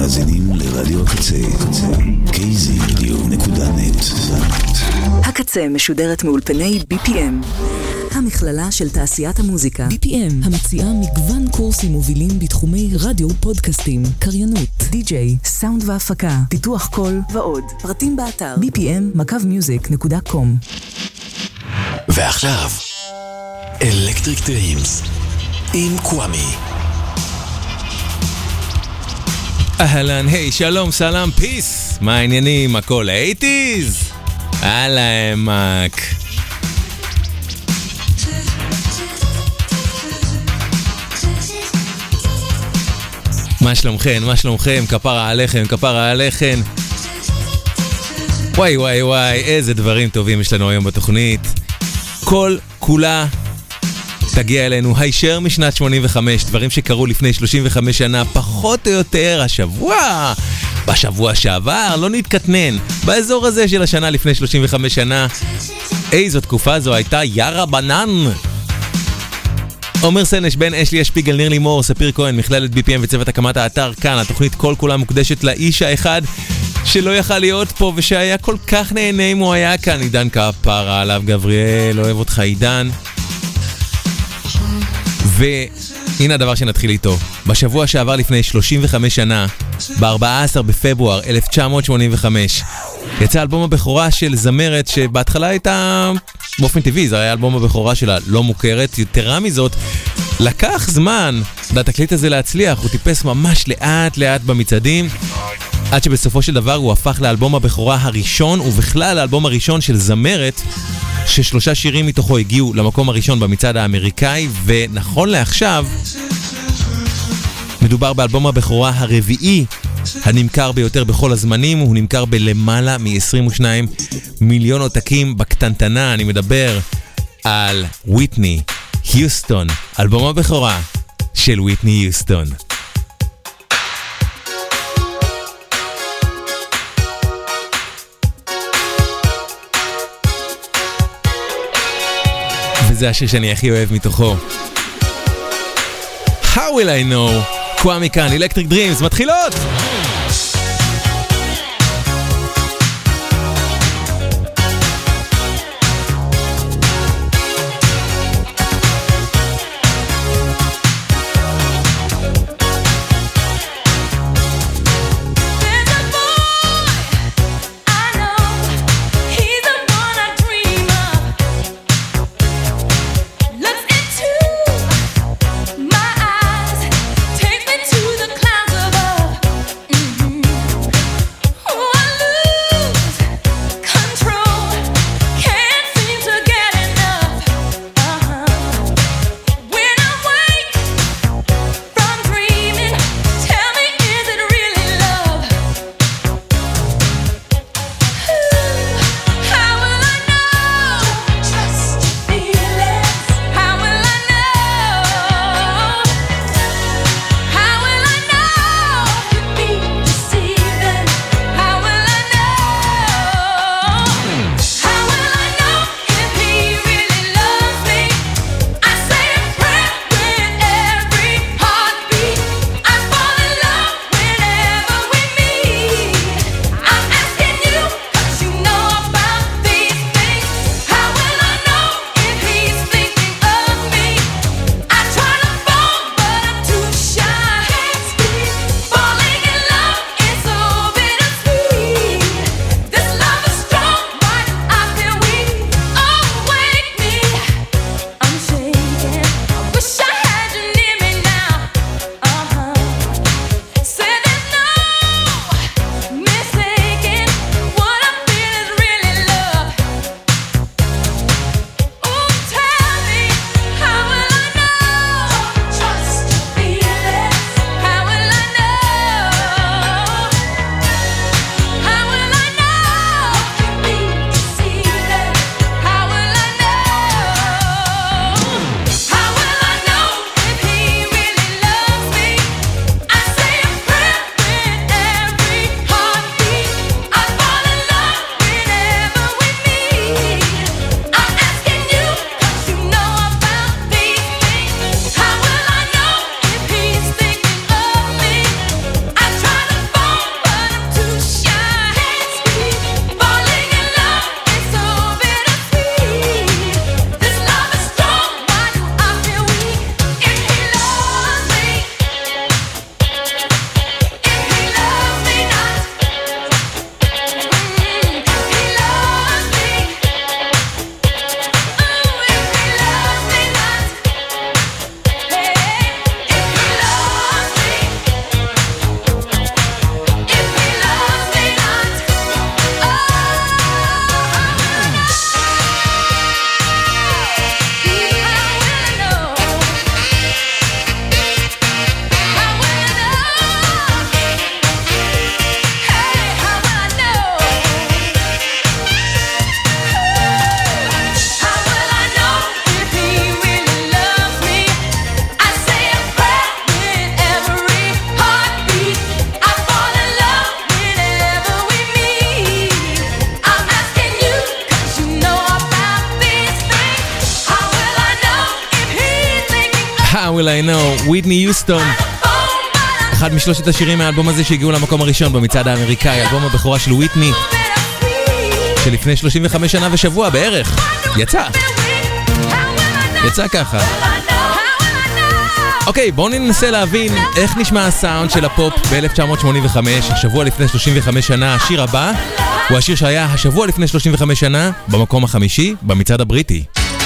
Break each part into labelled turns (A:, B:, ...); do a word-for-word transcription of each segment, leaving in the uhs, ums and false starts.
A: מאזינים לרדיו הקצה, קיי זי רדיו נקודה נט.
B: הקצה משודרת מאולפני בי פי אם, המכללה של תעשיית המוזיקה. בי פי אם, המציעה מגוון קורסים מובילים בתחומי רדיו, פודקאסטים, קריינות, די-ג'יי, סאונד והפקה, פיתוח קול ועוד. פרטים באתר בי פי אם מקו מיוזיק נקודה קום.
A: ועכשיו, אלקטריק דרימס עם קוואמי.
C: אהלן, היי, שלום, סלם, פיס. מה העניינים? הכל האייטיז? הלאה, אמק. מה שלומכם? מה שלומכם? כפרה עליכם, כפרה עליכם. וואי וואי וואי, איזה דברים טובים יש לנו היום בתוכנית. כל כולה תגיע אלינו הישר משנת שמונים וחמש, דברים שקרו לפני שלושים וחמש שנה, פחות או יותר השבוע, בשבוע שעבר, לא נתקטנן, באזור הזה של השנה לפני שלושים וחמש שנה. איזו תקופה זו הייתה, ירה בנן. עומר סנש, בן אשלי השפיגל, ניר לימור, ספיר כהן, מכללת בי פי אם וצוות הקמת האתר כאן. התוכנית כל כולה מוקדשת לאיש האחד שלא יכל להיות פה ושהיה כל כך נהנה אם הוא היה כאן. עידן כפרה עליו, גבריאל, אוהב אותך עידן. והנה הדבר שנתחיל איתו. בשבוע שעבר לפני שלושים וחמש שנה, ב-ארבעה עשר בפברואר אלף תשע מאות שמונים וחמש, יצא אלבום הבכורה של זמרת שבהתחלה הייתה באופן טבעי, זה היה אלבום הבכורה שלה, לא מוכרת. יתרה מזאת, לקח זמן לתקליט הזה להצליח, הוא טיפס ממש לאט לאט במצעדים, עד שבסופו של דבר הוא הפך לאלבום הבכורה הראשון, ובכלל האלבום הראשון של זמרת, ששלושה שירים מתוכו הגיעו למקום הראשון במצעד האמריקאי, ונכון לעכשיו מדובר באלבום הבכורה הרביעי הנמכר ביותר בכל הזמנים. הוא נמכר בלמעלה מ-עשרים ושניים מיליון עותקים בקטנטנה. אני מדבר על וויטני היוסטון, אלבום הבכורה של וויטני היוסטון. וזה השיר שאני הכי אוהב מתוכו. How will I know? קוואמי כאן, אלקטריק דרימס, מתחילות!
D: My eyes take me to the clouds above.
C: Will I Know, וויטני יוסטון. אחד משלושת השירים מהאלבום הזה שהגיעו למקום הראשון במצעד האמריקאי, אלבום הבכורה של וויטני, שלפני שלושים וחמש שנה ושבוע בערך, יצא. יצא ככה. אוקיי, בואו ננסה להבין איך נשמע הסאונד של הפופ ב-אלף תשע מאות שמונים וחמש, השבוע לפני שלושים וחמש שנה. השיר הבא הוא השיר שהיה השבוע לפני שלושים וחמש שנה במקום החמישי במצעד הבריטי.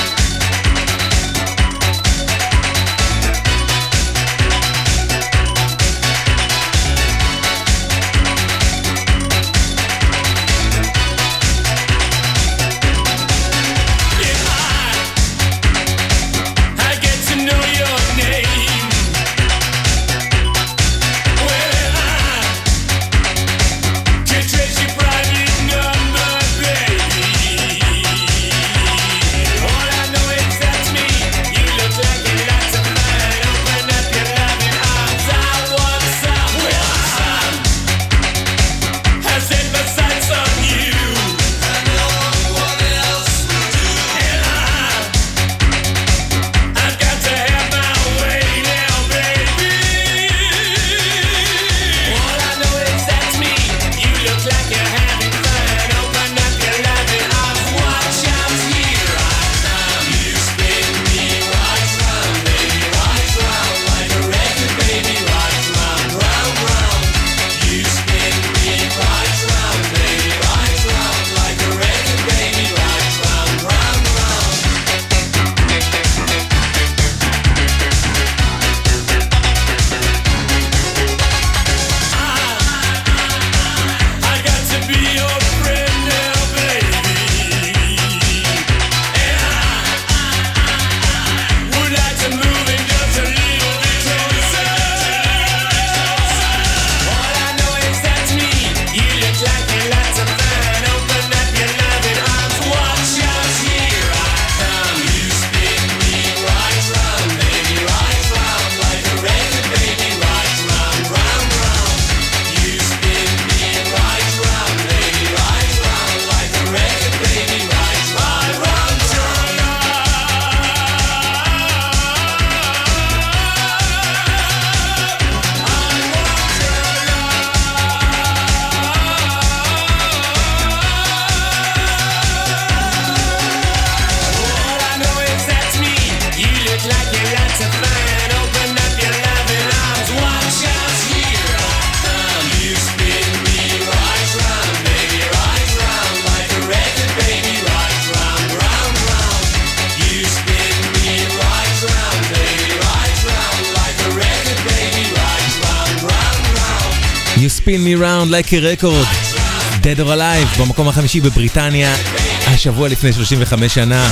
D: You Spin Me Round Like a Record, Dead or Alive, במקום החמישי בבריטניה, השבוע לפני שלושים וחמש שנה,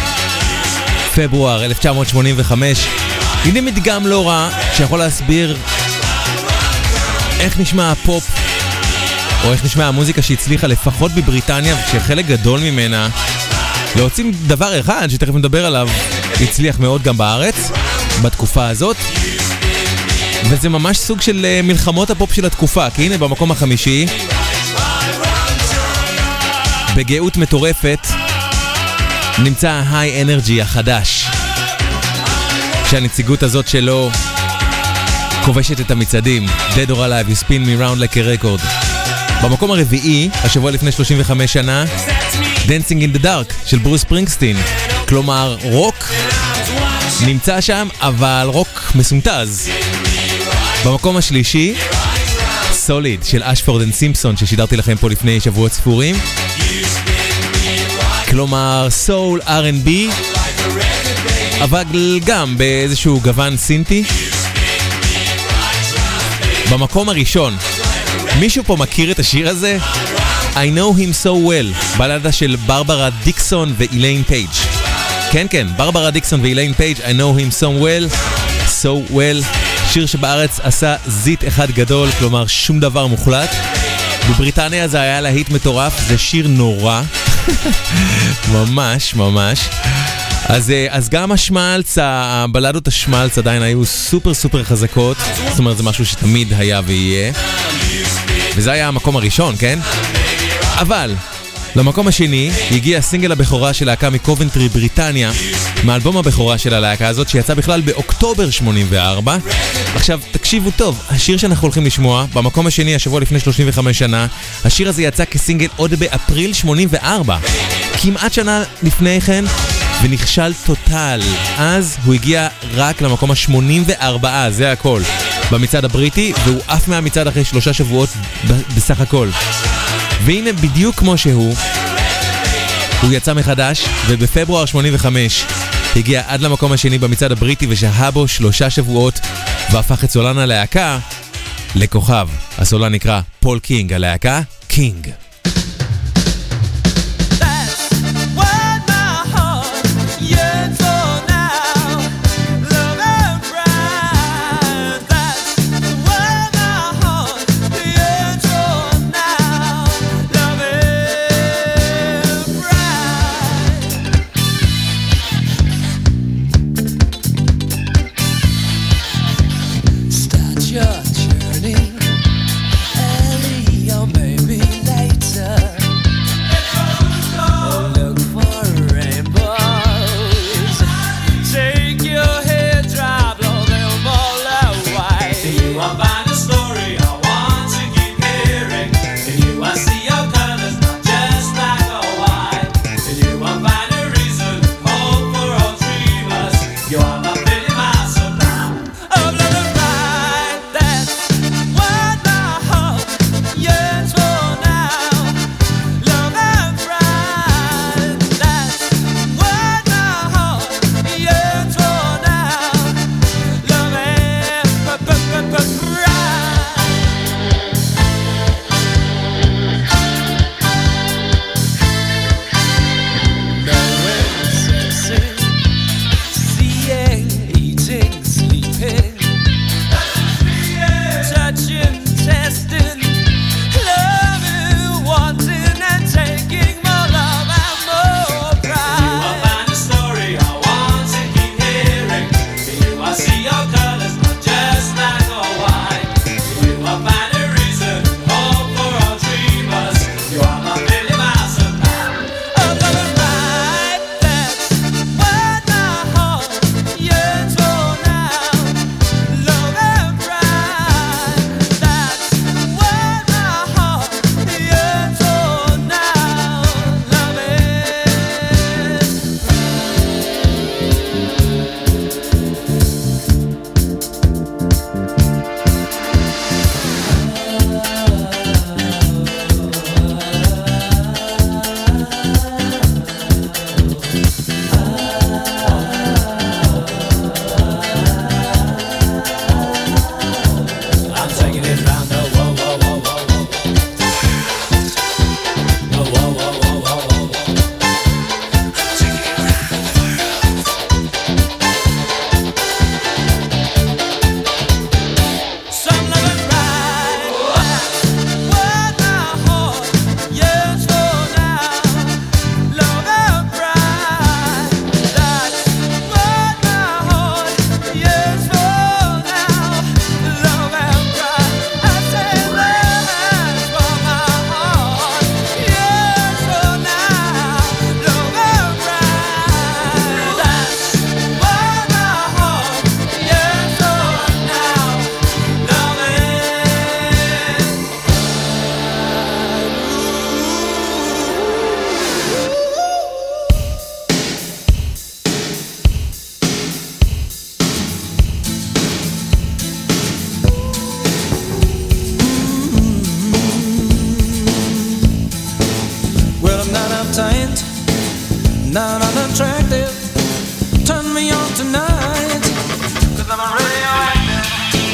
D: פברואר אלף תשע מאות שמונים וחמש. הנה מדגם לא רע שיכול להסביר איך נשמע הפופ, או איך נשמע המוזיקה שהצליחה לפחות בבריטניה, ושחלק גדול ממנה להוציא דבר אחד שתכף נדבר עליו הצליח מאוד גם בארץ בתקופה הזאת. וזה ממש סוג של מלחמות הפופ של התקופה, כי הנה במקום החמישי בגאות מטורפת נמצא ה-High Energy החדש, שהנציגות הזאת שלו כובשת את המצעדים. Dead or Alive, You Spin Me Round Like a Record. במקום הרביעי, השבוע לפני שלושים וחמש שנה, Dancing in the Dark של ברוס ספרינגסטין. כלומר רוק נמצא שם, אבל רוק מסומטז. במקום השלישי, Solid של אשפורד אנד סימפסון, ששידרתי לכם פה לפני שבועות ספורים. כלומר סול אר אנד בי, אבל גם באיזשהו גוון סינטי. במקום הראשון, מישהו פה מכיר את השיר הזה? I Know Him So Well, בלדה של ברברה דיקסון ואיליין פייג'. כן כן, ברברה דיקסון ואיליין פייג', I Know Him So Well, So Well. שיר שבארץ עשה זית אחד גדול, כלומר שום דבר מוחלט. בבריטניה זה היה להיט מטורף, זה שיר נורא. ממש ממש. אז, אז גם השמלץ, הבלדות השמלץ עדיין היו סופר סופר חזקות. זאת אומרת, זה משהו שתמיד היה ויהיה. וזה היה המקום הראשון, כן? אבל
C: למקום השני הגיע סינגל הבכורה של להקה מקובנטרי בריטניה, מאלבום הבכורה של הלהקה הזאת שיצא בכלל באוקטובר שמונים וארבע. עכשיו תקשיבו טוב, השיר שאנחנו הולכים לשמוע במקום השני השבוע לפני שלושים וחמש שנה, השיר הזה יצא כסינגל עוד באפריל שמונים וארבע, כמעט שנה לפני כן, ונכשל טוטל. אז הוא הגיע רק למקום ה-שמונים וארבע, זה הכל, במצעד הבריטי, והוא אף מהמצעד אחרי שלושה שבועות בסך הכל. והנה בדיוק כמו שהוא, הוא יצא מחדש, ובפברואר שמונים וחמש הגיע עד למקום השני במצעד הבריטי, ושהה בו שלושה שבועות, והפך את סולן הלהקה לכוכב. הסולן נקרא פול קינג, הלהקה קינג.
E: not unattractive. Turn me on tonight, 'cause I'm a radioactive,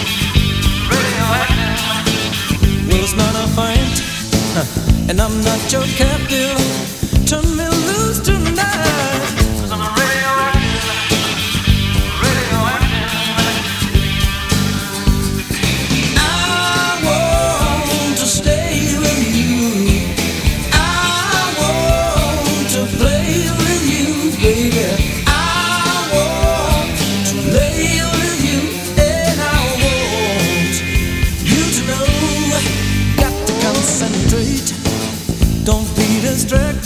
E: radioactive. Well, it's not a fight, huh, and I'm not your captive. Turn me loose tonight, 'cause I'm a radioactive, radioactive. I want to stay with you. I want to play with you, baby. I want to lay with you, and I want you to know. Got to concentrate. Don't be distracted.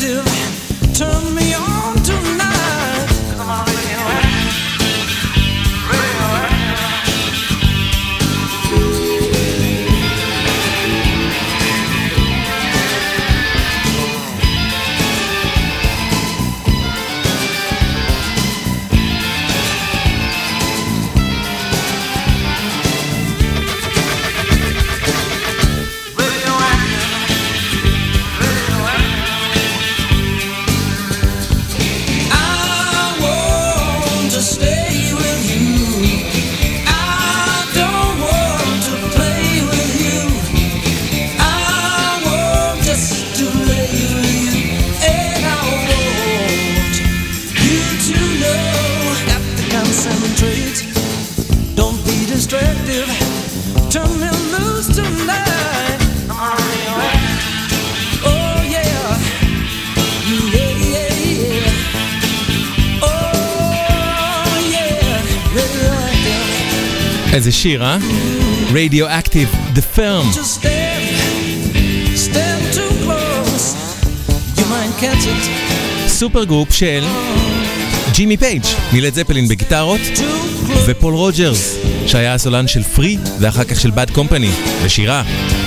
C: איזה שיר, אה? Radioactive, The Firm.
E: Just step, step too close. You might catch it.
C: סופר גרופ של ג'ימי פייג' מלד זפלין בגיטרות, ופול רוג'רס שהיה הסולן של פרי ואחר כך של בד קומפני בשירה.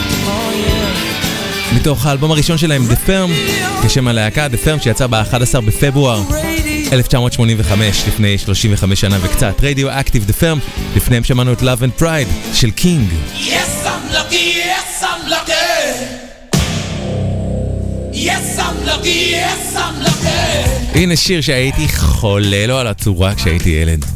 C: מתוך האלבום הראשון שלהם, The Firm, כשם הלהקה, The Firm, שיצא ב-אחד עשר בפברואר אלף תשע מאות שמונים וחמש, לפני שלושים וחמש שנה וקצת. Radioactive, The Firm, לפניהם שמענו את Love and Pride של קינג.
E: Yes, I'm lucky, yes, I'm lucky. Yes, I'm lucky, yes, I'm lucky.
C: הנה שיר שהייתי חולה לו על הצורה כשהייתי ילד.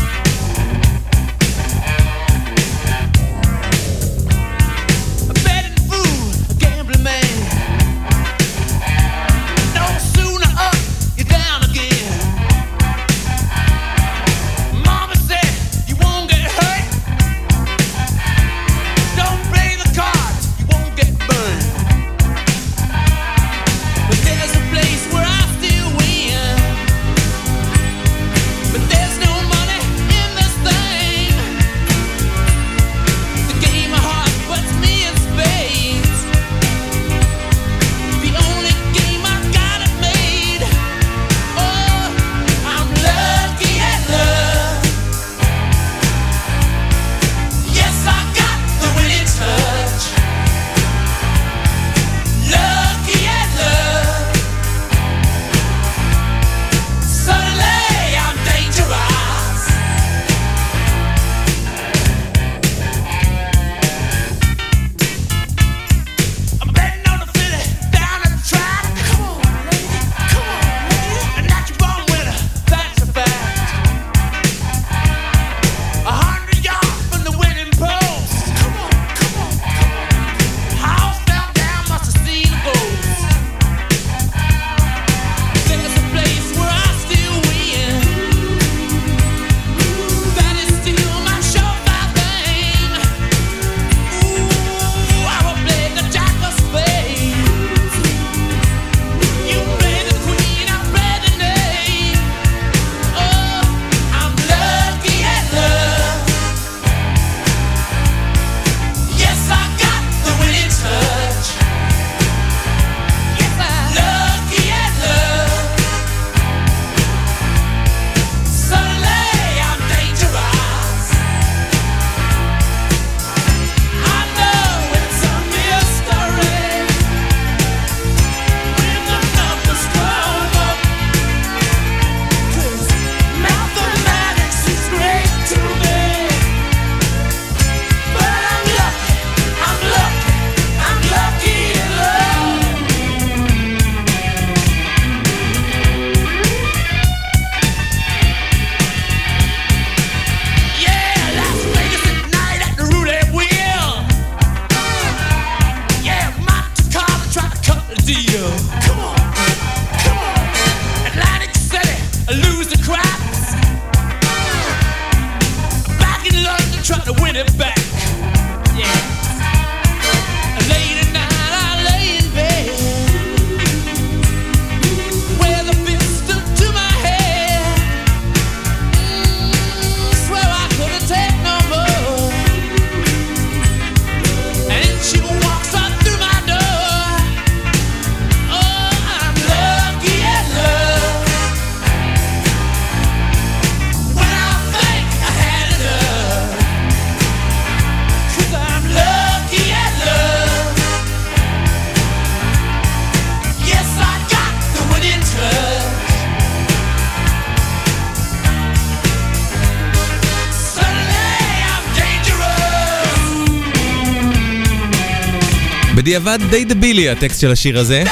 C: בדיעבד די דבילי הטקסט של השיר הזה,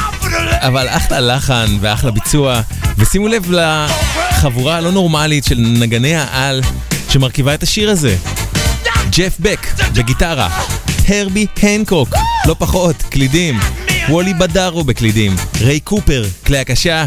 C: אבל אחלה לחן ואחלה ביצוע, ושימו לב לחבורה הלא נורמלית של נגני העל שמרכיבה את השיר הזה. ג'ף בק בגיטרה, הרבי הנקוק לא פחות, קלידים, וולי בדארו בקלידים, ריי קופר כלי הקשה,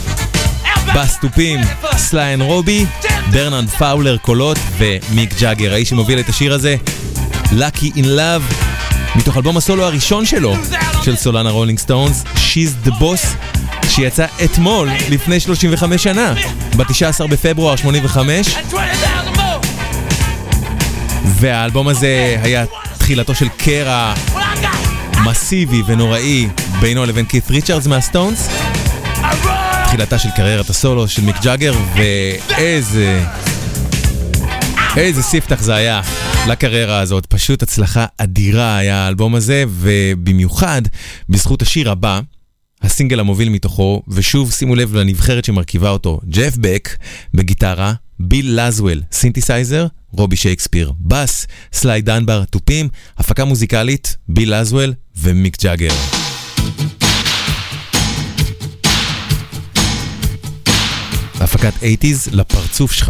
C: בס טופים, סליין רובי, ברנרד פאולר קולות, ומיק ג'אגר, האיש שמוביל את השיר הזה, Lucky in Love, מתוך אלבום הסולו הראשון שלו, של סולן הרולינג סטונס, She's the Boss, שיצא אתמול לפני שלושים וחמש שנה, ב-תשעה עשר בפברואר שמונים וחמש. והאלבום הזה היה תחילתו של קרע מסיבי ונוראי בינו לבין קית ריצ'רדס מהסטונס, תחילתה של קריירת הסולו של מיק ג'אגר, ואיזה איזה ספתח זה היה לקריירה הזאת, פשוט הצלחה אדירה היה האלבום הזה, ובמיוחד בזכות השיר הבא, הסינגל המוביל מתוכו, ושוב שימו לב לנבחרת שמרכיבה אותו, ג'ף בק בגיטרה, ביל לזוול סינתסייזר, רובי שייקספיר בס, סליי דנבר טופים, הפקה מוזיקלית ביל לזוול ומיק ג'אגר. הפקת שמונים לפרצוף שלך.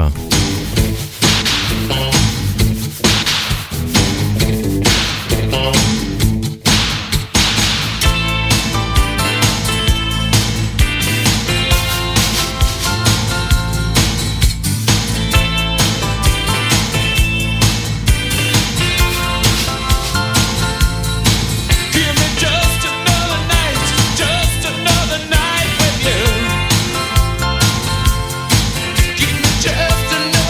E: Just another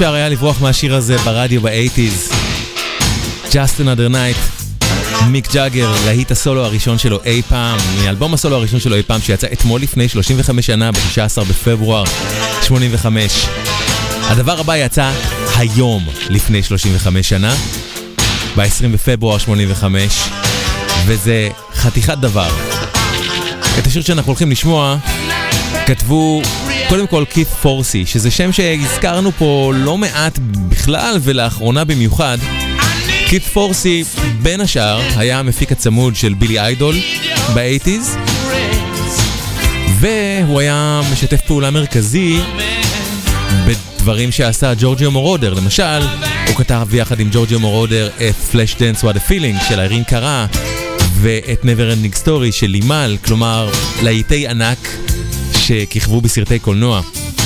C: אפשר היה לברוח מהשיר הזה ברדיו ב-שמונים. Just Another Night, מיק ג'אגר, להיט הסולו הראשון שלו אי פעם, מאלבום הסולו הראשון שלו אי פעם, שיצא אתמול לפני שלושים וחמש שנה, ב-תשעה עשר בפברואר שמונים וחמש. הדבר הבא יצא היום לפני שלושים וחמש שנה, ב-עשרים בפברואר שמונים וחמש, וזה חתיכת דבר. את השיר שאנחנו הולכים לשמוע כתבו קודם כל קית' פורסי, שזה שם שהזכרנו פה לא מעט בכלל ולאחרונה במיוחד. קית' פורסי בין השאר היה המפיק הצמוד של בילי איידול ב-שמונים, והוא היה משתף פעולה מרכזי בדברים שעשה ג'ורג'יו מורודר. למשל, הוא כתב ביחד עם ג'ורג'יו מורודר את Flash Dance What a Feeling של אירין קרה, ואת Never Ending Story של לימל, כלומר להיטי ענק שכיכבו בסרטי קולנוע.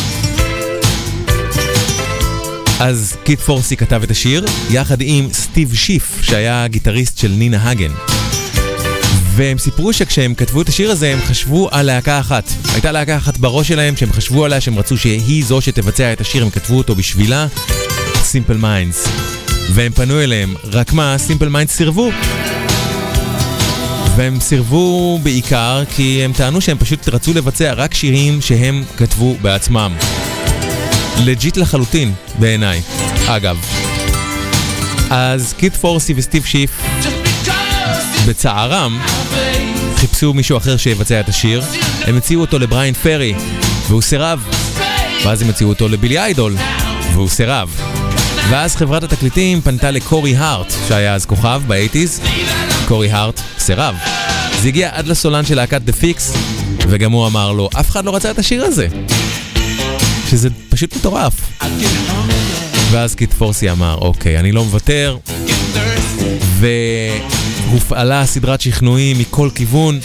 C: אז קית' פורסי כתב את השיר יחד עם סטיב שיף, שהיה גיטריסט של נינה הגן. והם סיפרו שכשהם כתבו את השיר הזה הם חשבו על להקה אחת. הייתה להקה אחת בראש שלהם שהם חשבו עליה, שהם רצו שהיא זו שתבצע את השיר, הם כתבו אותו בשבילה, Simple Minds. והם פנו אליהם, רק מה, Simple Minds סירבו. והם סירבו בעיקר כי הם טענו שהם פשוט רצו לבצע רק שירים שהם כתבו בעצמם. לג'יט לחלוטין בעיניי, אגב. אז קית' פורסי וסטיב שיף בצערם חיפשו מישהו אחר שיבצע את השיר. הם הציעו אותו לבריין פרי והוא סירב, ואז הם הציעו אותו לבילי איידול והוא סירב, ואז חברת התקליטים פנתה לקורי הארט שהיה אז כוכב ב-שמונים. קורי הארט סירב. זה הגיע עד לסולן של להקת The Fix, וגם הוא אמר לו, אף אחד לא רצה את השיר הזה, שזה פשוט מטורף. ואז קית' פורסי אמר, אוקיי, אני לא מוותר, והופעלה סדרת שכנועים מכל כיוון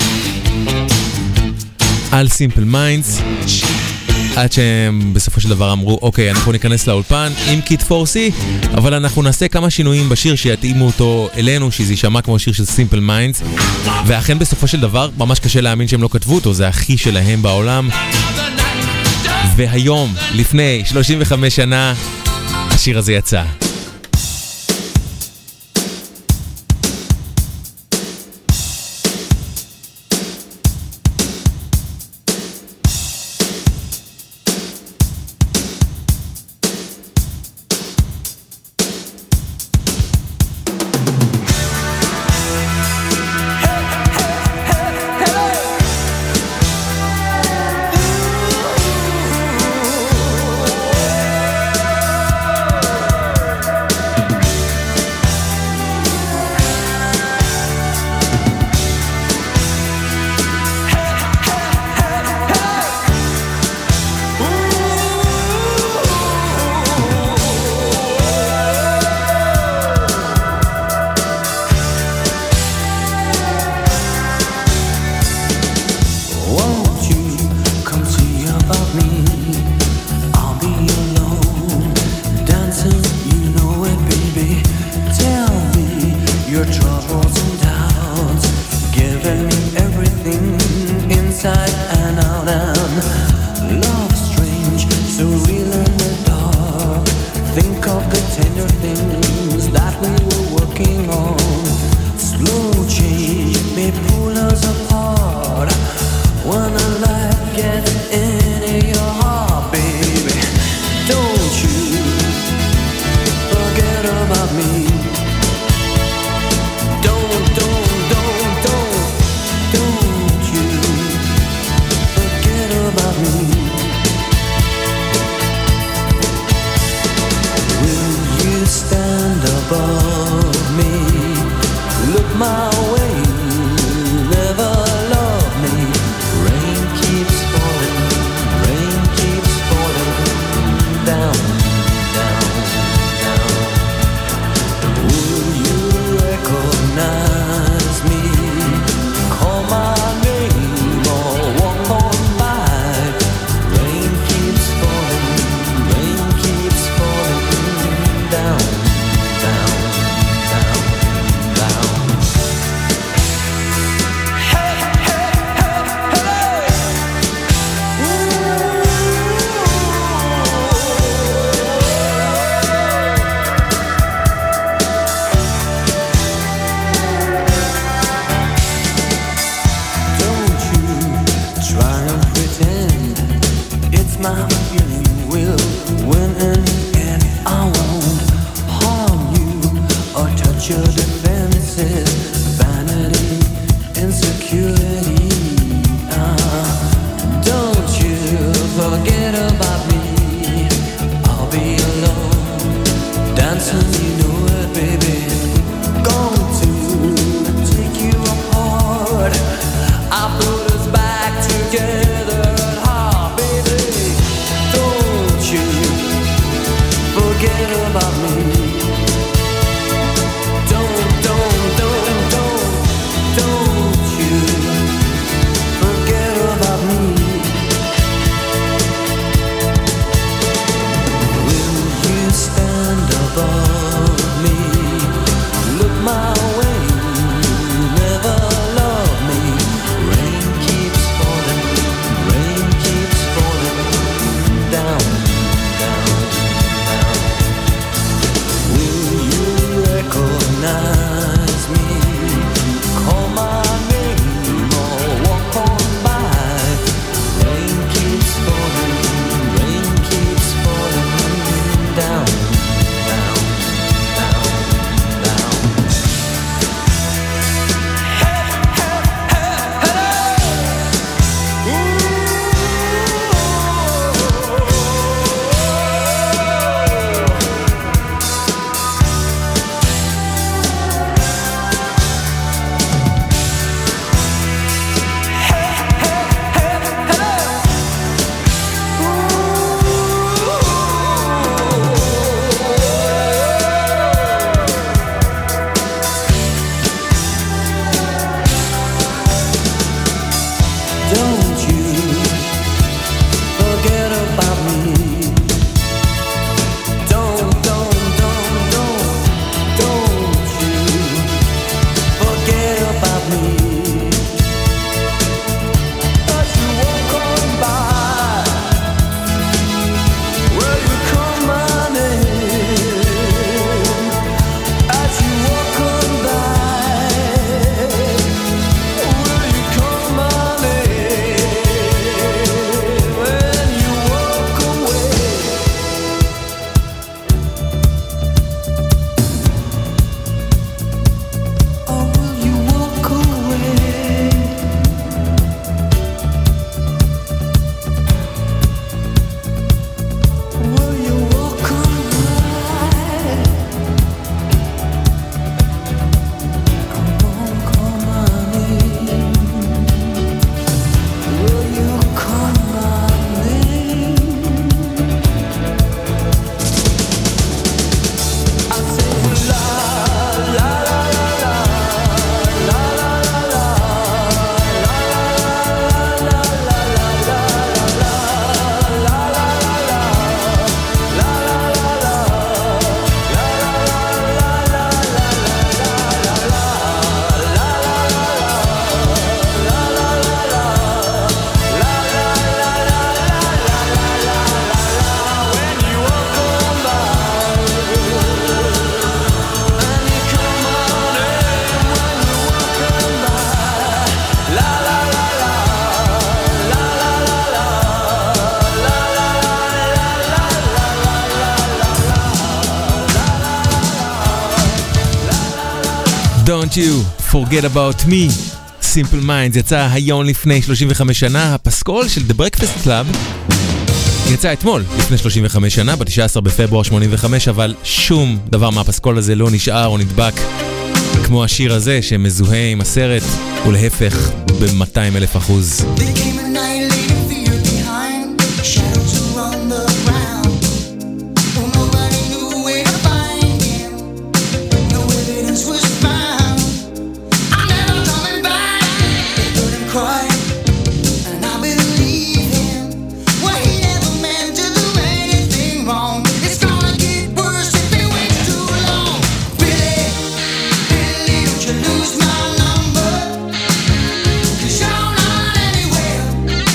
C: על Simple Minds, עד שהם בסופו של דבר אמרו, אוקיי, אנחנו ניכנס לאולפן עם קית' פורסי, אבל אנחנו נעשה כמה שינויים בשיר שיתאימו אותו אלינו, שזה יישמע כמו שיר של Simple Minds. ואכן בסופו של דבר ממש קשה להאמין שהם לא כתבו אותו, זה הכי שלהם בעולם. והיום, לפני שלושים וחמש שנה, השיר הזה יצא.
E: your defenses, vanity, insecurity. Uh, don't you forget about me. I'll be alone, dancing, you know it, baby. Going to take you apart. I put us back together. Ah, baby, don't you forget about me.
C: Don't you forget about me. Simple Minds יצא היום לפני שלושים וחמש שנה. הפסקול של The Breakfast Club יצא אתמול לפני שלושים וחמש שנה, ב-תשעה עשר בפברואר שמונים וחמש, אבל שום דבר מהפסקול הזה לא נשאר או נדבק כמו השיר הזה שמזוהה עם הסרט, ולהפך ב-מאתיים אלף אחוז.
F: Lose my number, 'cause you're not anywhere.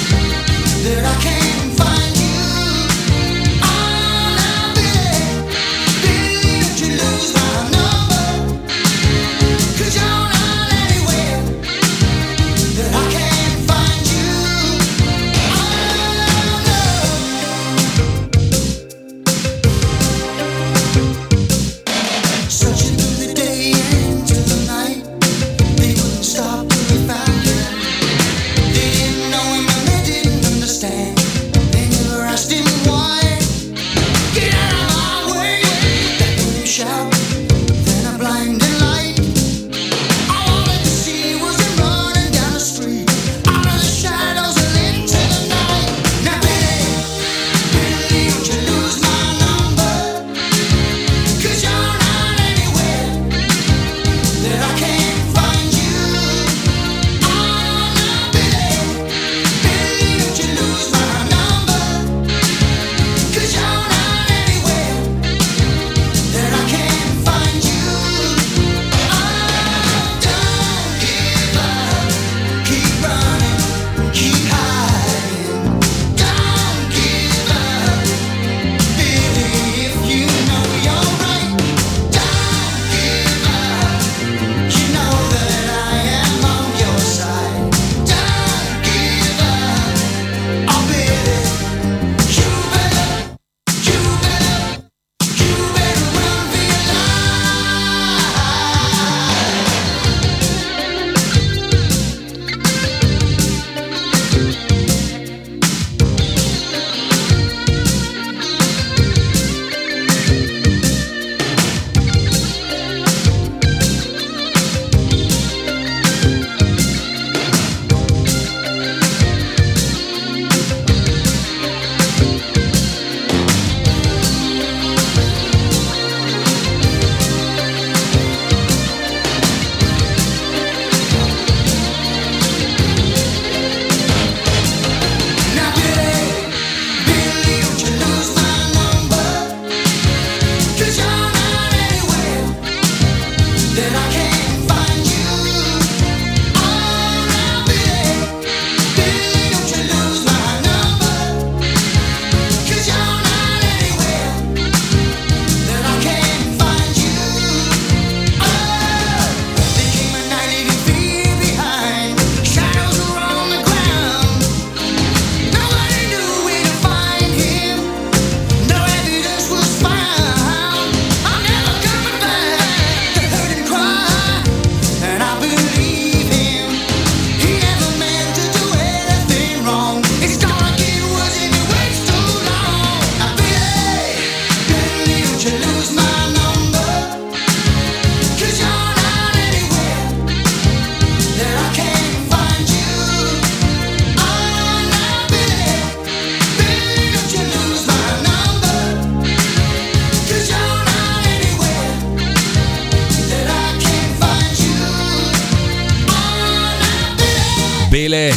C: בילי,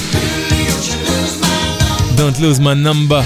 C: Don't lose my number.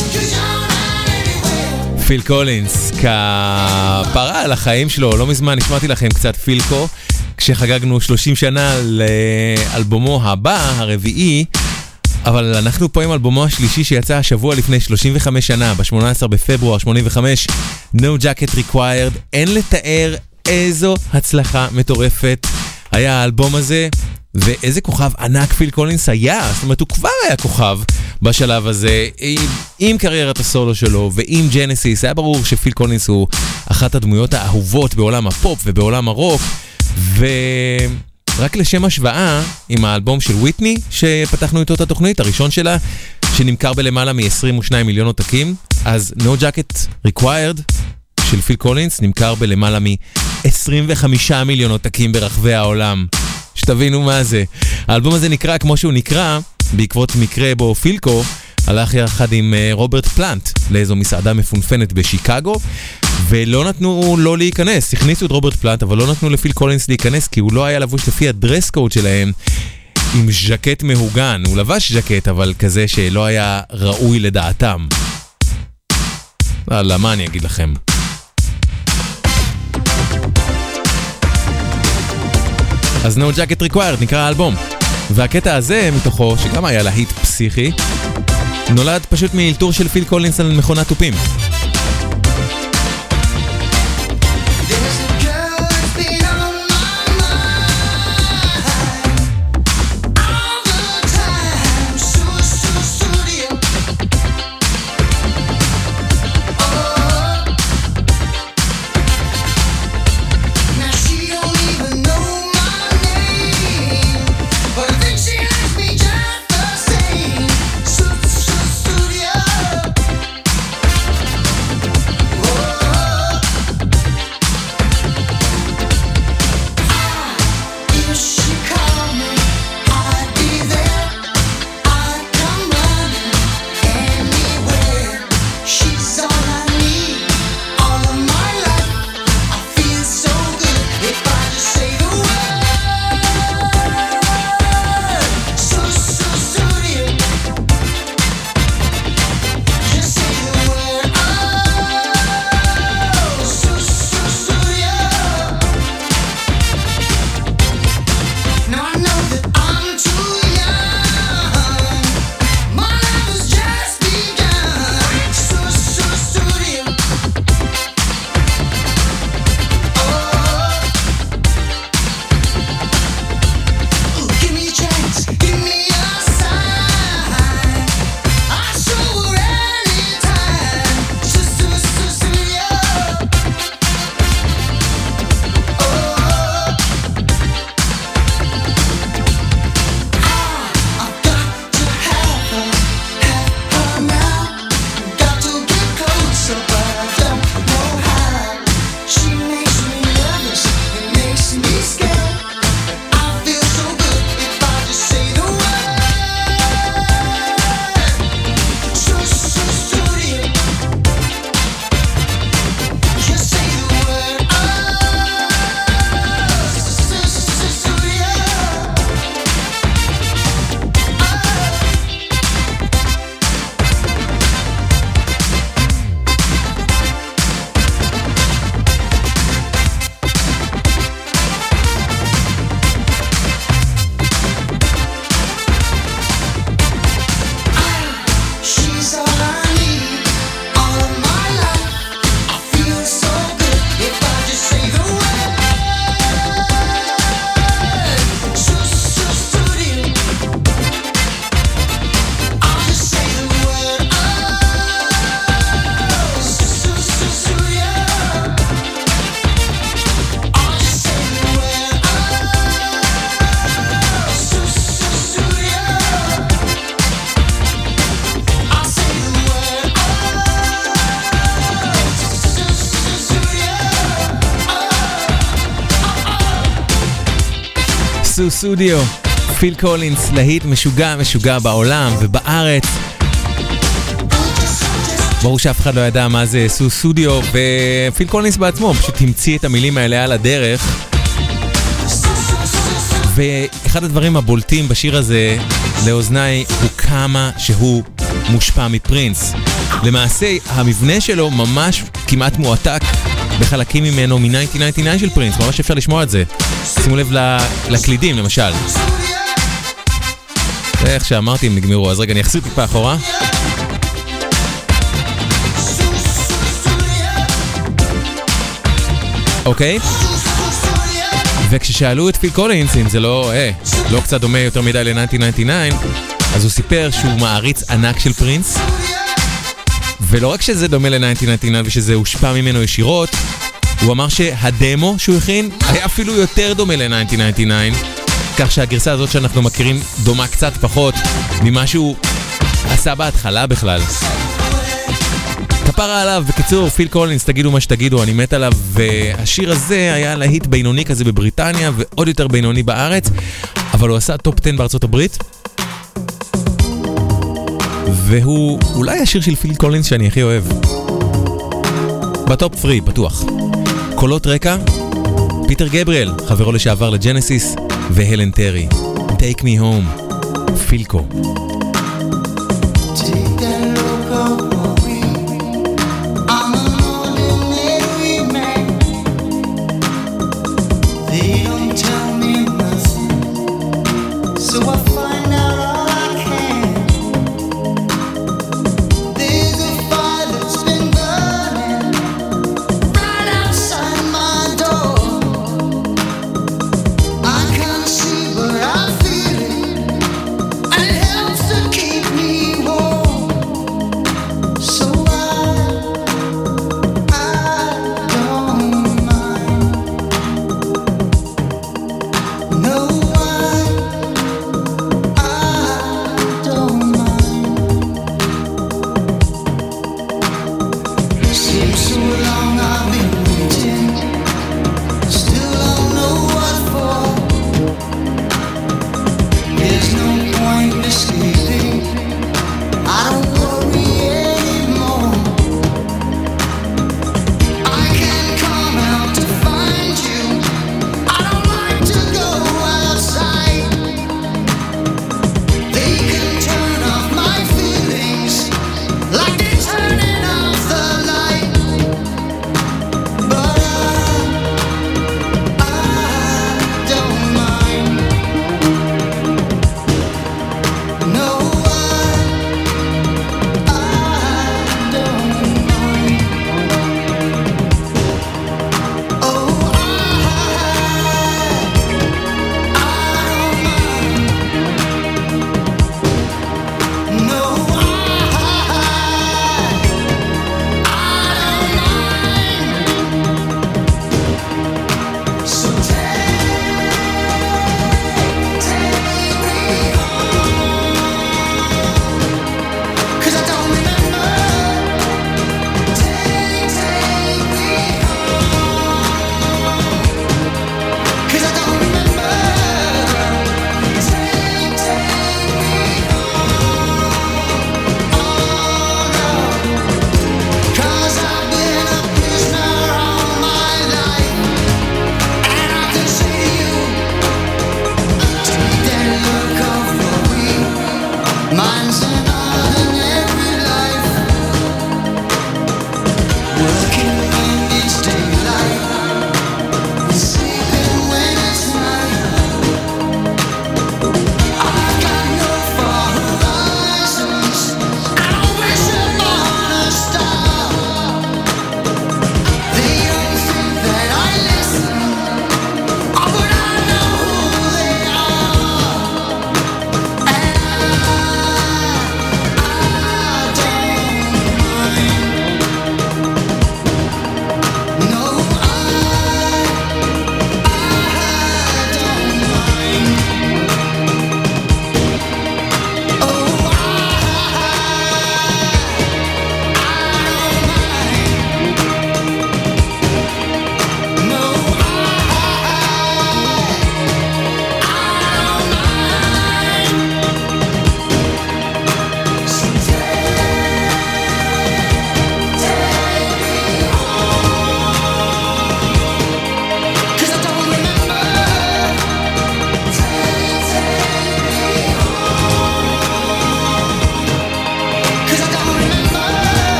C: פיל קולינס, כפרה על החיים שלו, לא מזמן נשמעתי לכם קצת פילקו, כשחגגנו שלושים שנה לאלבומו הבא, הרביעי, אבל אנחנו פה עם אלבומו השלישי שיצא השבוע לפני שלושים וחמש שנה, ב-שמונה עשר בפברואר שמונים וחמש, No Jacket Required. אין לתאר איזו הצלחה מטורפת היה האלבום הזה, ואיזה כוכב ענק פיל קולינס היה. זאת אומרת, הוא כבר היה כוכב בשלב הזה, עם, עם קריירת הסולו שלו ועם ג'נסיס. היה ברור שפיל קולינס הוא אחת הדמויות האהובות בעולם הפופ ובעולם הרוק, ורק לשם השוואה, עם האלבום של וויטני שפתחנו איתו את התוכנית, הראשון שלה, שנמכר בלמעלה מ-עשרים ושניים מיליון עותקים, אז No Jacket Required של פיל קולינס נמכר בלמעלה מ-עשרים וחמישה מיליון עותקים ברחבי העולם. שתבינו מה זה. האלבום הזה נקרא כמו שהוא נקרא בעקבות מקרה בו פילקו הלך יחד עם רוברט פלנט לאיזו מסעדה מפונפנת בשיקגו, ולא נתנו לו להיכנס. הכניסו את רוברט פלנט, אבל לא נתנו לפיל קולינס להיכנס, כי הוא לא היה לבוש לפי הדרס קוד שלהם, עם ז'קט מהוגן. הוא לבש ז'קט, אבל כזה שלא היה ראוי לדעתם. למה אני אגיד לכם? אז No Jacket Required נקרא האלבום, והקטע הזה מתוכו, שגם היה להיט פסיכי, נולד פשוט מאלתור של פיל קולינס על מכונת טופים. סודיו, פיל קולינס, להיט משוגע משוגע בעולם ובארץ. ברור שאף אחד לא ידע מה זה סודיו, ופיל קולינס בעצמו פשוט המציא את המילים האלה על הדרך. ואחד אחד הדברים הבולטים בשיר הזה לאוזניי הוא כמה שהוא מושפע מפרינס. למעשה המבנה שלו ממש כמעט מועתק בחלקים ממנו מ-אלף תשע מאות תשעים ותשע של פרינס, ממש אפשר לשמוע את זה. שימו לב לקלידים למשל. זה איך שאמרתי הם נגמרו, אז רגע אני אחזיר טיפה אחורה. אוקיי? וכששאלו את פיל קולינס אם זה לא, אה, לא קצת דומה יותר מדי ל-אלף תשע מאות תשעים ותשע, אז הוא סיפר שהוא מעריץ ענק של פרינס, ולא רק שזה דומה ל-אלף תשע מאות תשעים ותשע ושזה הושפע ממנו ישירות, הוא אמר שהדמו שהוא הכין היה אפילו יותר דומה ל-אלף תשע מאות תשעים ותשע, כך שהגרסה הזאת שאנחנו מכירים דומה קצת פחות ממה שהוא עשה בהתחלה בכלל. כפרה עליו, בקיצור, פיל קולינס, תגידו מה שתגידו, אני מת עליו, והשיר הזה היה להיט בינוני כזה בבריטניה, ועוד יותר בינוני בארץ, אבל הוא עשה טופ עשר בארצות הברית, והוא אולי השיר של פיל קולינס שאני הכי אוהב. בטופ שלוש, בטוח. קולות רקע, פיטר גבריאל, חברו לשעבר לג'נסיס, והלן טרי. Take me home, פילקו.
F: I can't see, but I feel it. And it helps to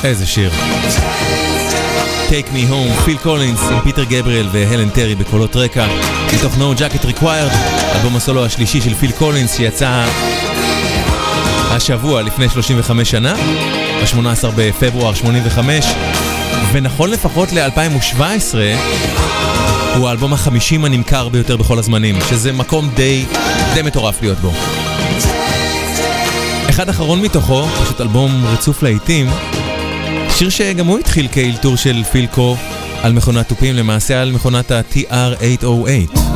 C: איזה שיר. Take Me Home, פיל קולינס עם פיטר גבריאל והלן טרי בקולות רקע, מתוך No Jacket Required, אלבום הסולו השלישי של פיל קולינס שיצא השבוע לפני שלושים וחמש שנה, ב-שמונה עשר בפברואר שמונים וחמש, ונכון לפחות ל-אלפיים שבע עשרה הוא האלבום החמישים הנמכר ביותר בכל הזמנים, שזה מקום די, די מטורף להיות בו. אחד אחרון מתוכו, פשוט אלבום רצוף להיטים, שיר שגם הוא התחיל כאילתור של פילקו על מכונת טופים, למעשה על מכונת ה-טי אר שמונה אפס שמונה.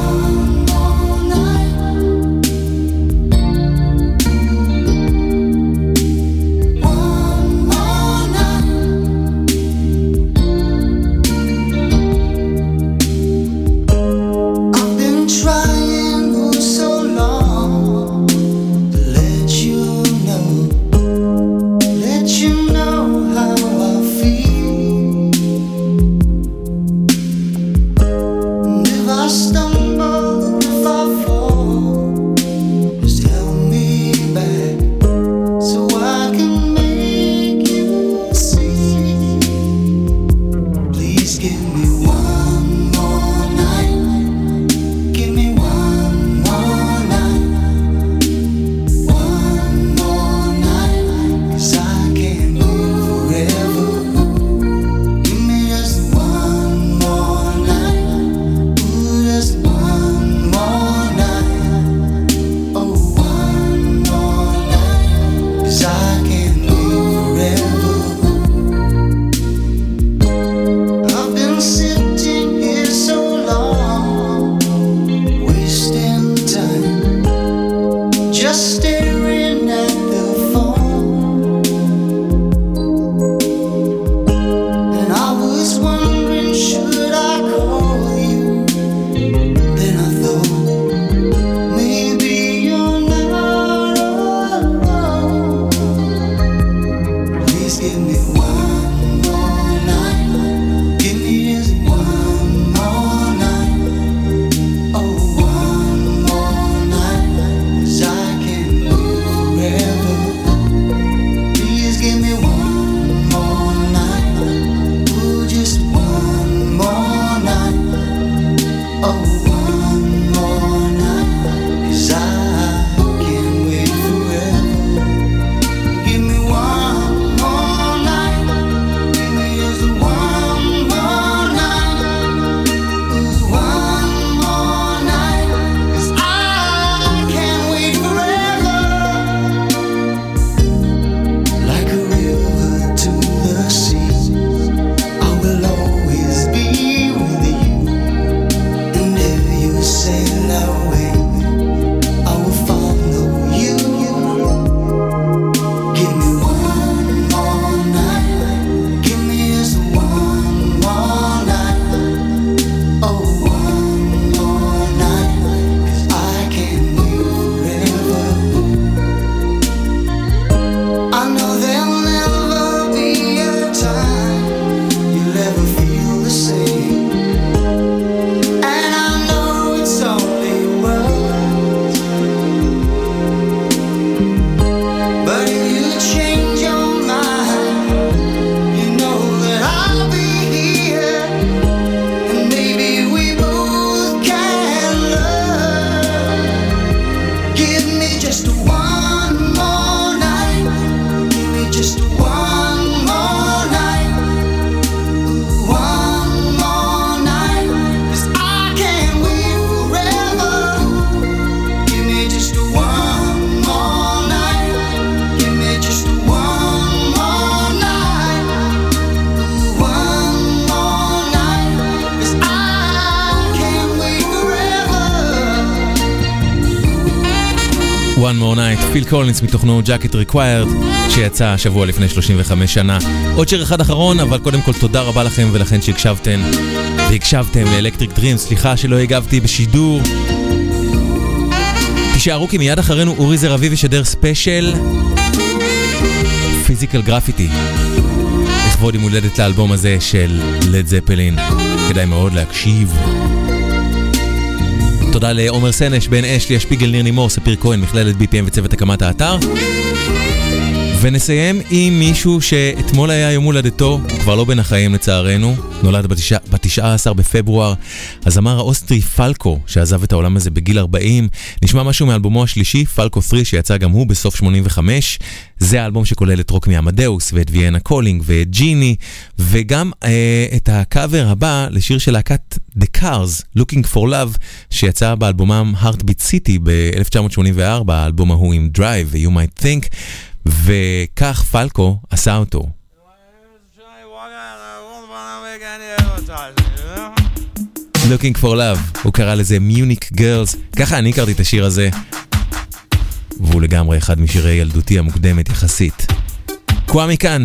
D: One More Night, פיל קולינס מתוכנו Jacket Required, שיצא השבוע לפני שלושים וחמש שנה. עוד שיר אחד אחרון, אבל קודם כל תודה רבה לכם ולכן שהקשבתם והקשבתם לאלקטריק דרים. סליחה שלא הגבתי בשידור. תישארו כי מיד אחרינו אורי זרביב ישדר ספיישל פיזיקל גרפיטי לכבוד יום הולדת לאלבום הזה של לד זפלין. כדאי מאוד להקשיב. תודה לעומר סנש, בן אש, ליה שפיגל, ניר נימור, ספיר כהן, מכללת בי פי אם וצוות הקמת האתר.
C: ונסיים עם מישהו שאתמול היה יום הולדתו, הוא כבר לא בין החיים לצערנו, נולד ב-תשעה עשר בפברואר, הזמר האוסטרי פלקו, שעזב את העולם הזה בגיל ארבעים, נשמע משהו מאלבומו השלישי, פלקו שלוש, שיצא גם הוא בסוף שמונים וחמש, זה האלבום שכולל את רוק מאמדאוס ואת ויאנה קולינג ואת ג'יני, וגם אה, את הקאבר הבא לשיר של להקת The Cars, Looking for Love, שיצא באלבומם Heartbeat City ב-אלף תשע מאות שמונים וארבע, האלבום ההוא עם Drive ו-You Might Think, וכך פלקו עשה אותו. Looking for Love, הוא קרא לזה Munich Girls, ככה אני הכרתי את השיר הזה, והוא לגמרי אחד משירי ילדותי המוקדמת יחסית. קוואמי כאן.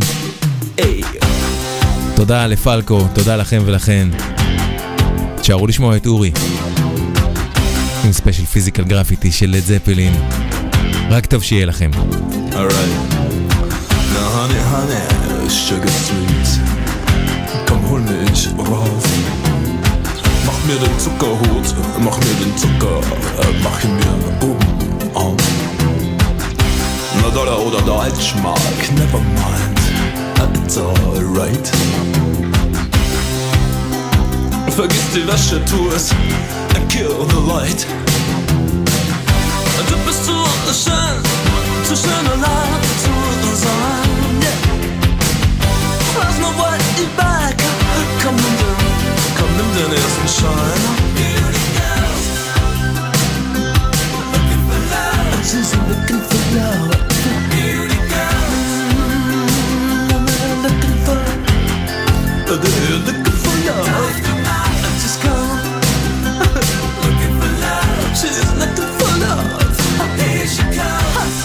C: תודה לפלקו, תודה לכם ולכן. תשארו לשמוע את אורי עם ספיישל פיזיקל גרפיטי של לד זפלין. רק טוב שיהיה לכם.
F: Alright. Now honey, honey, sugar sweet, komm hol mich rauf. Mach mir den Zuckerhut, mach mir den Zucker, äh, mach ihn mir oben auf. Na Dollar oder Deutschmark, never mind, it's alright. Vergiss die Wäsche, tu es, and kill the light. Du bist so schön, zu schön allein zu sein, yeah. There's no way back. Komm in den, komm in den ersten Schein. Beauty girls, looking for love. She's looking for love. Beauty girls, mm, looking for, they're looking for love. Just come, looking for love. She's looking for love. Here she comes.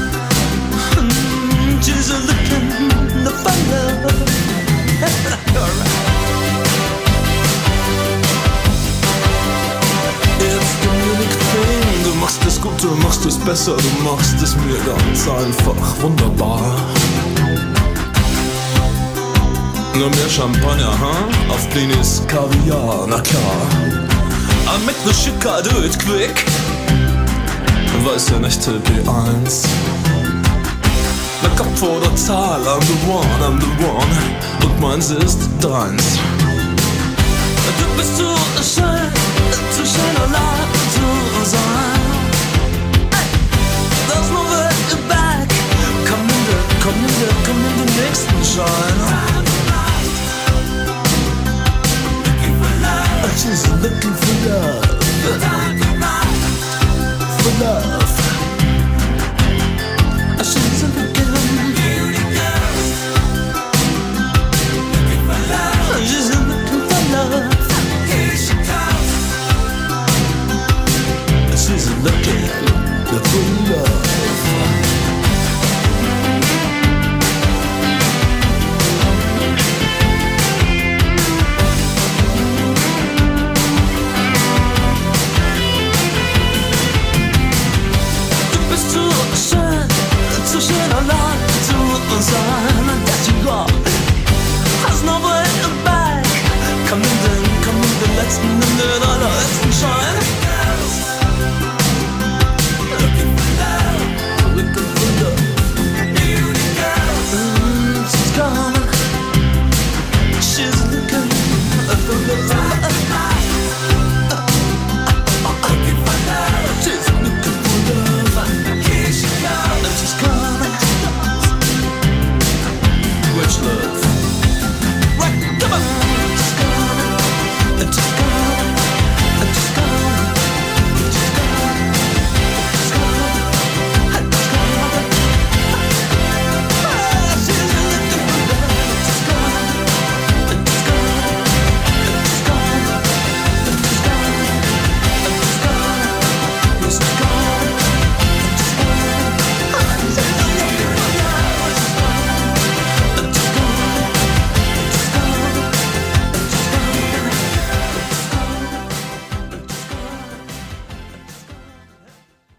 F: She's a looking for love. It's the Munich thing. Du machst es gut, du machst es besser, du machst es mir ganz einfach wunderbar. Nur mehr Champagner, huh? Auf Blinis Kaviar, na klar. I make the shit, I do it quick. Weiß ja nicht, P eins. Na Kopf oder Zahl, I'm the one, I'm the one. Und meins ist deins. Du bist zu schön, zu schön allein zu sein. There's no way back. Komm in den, komm in den, komm in den nächsten Schein.